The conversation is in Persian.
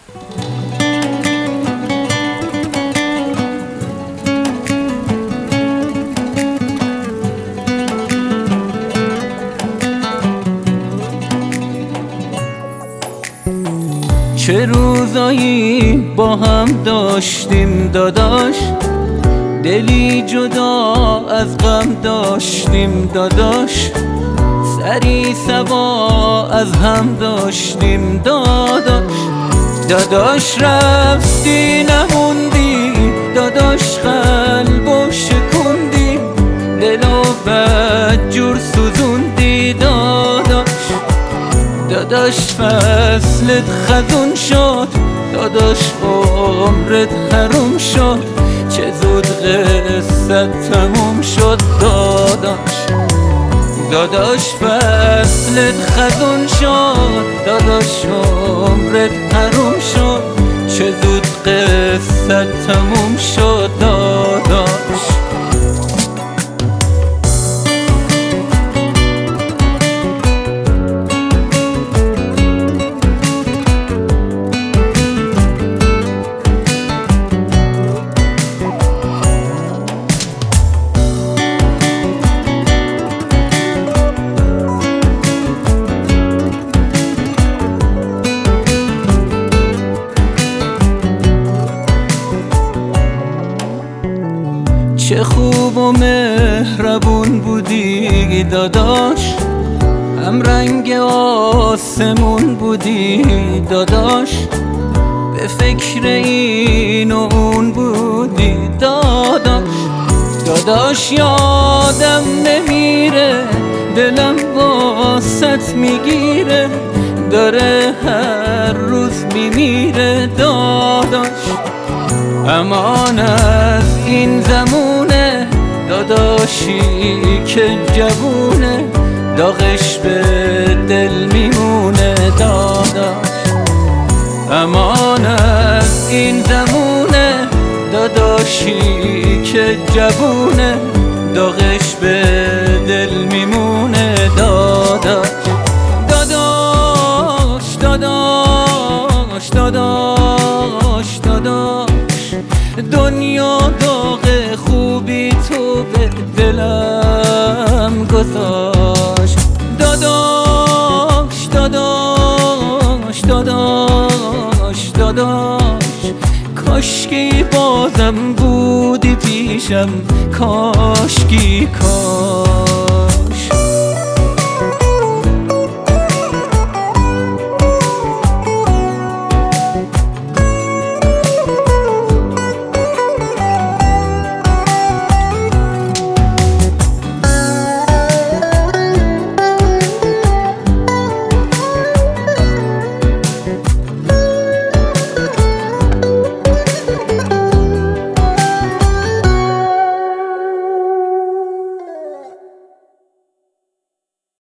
چه روزایی با هم داشتیم داداش، دلی جدا از غم داشتیم داداش، سری سوا از هم داشتیم داداش. داداش رفتی نموندی، داداش قلبو شکوندی، دلو بدجور سوزوندی داداش. داداش فصلت خزون شد، داداش عمرت حروم شد، چه زود قصت تموم شد داداش. داداش فصلت خزون شد، داداش عمرت حروم شد، چه زود قصت تموم شد داداش. چه خوب و مهربون بودی داداش، هم رنگ آسمون بودی داداش، به فکر این و اون بودی داداش. داداش یادم نمیره، دلم واسط میگیره، داره هر روز میمیره داداش. امان از این زمونه داداشی که جوونه، داغش به دل میمونه داداش. امان از این زمونه داداشی که جوونه، داغش به دل میمونه داداش. داداش داداش داداش داداش، دنیا داغ خوبی تو به دلم گذاشت داداش. داداش داداش داداش، کاشکی بازم بودی پیشم، کاشکی کاش.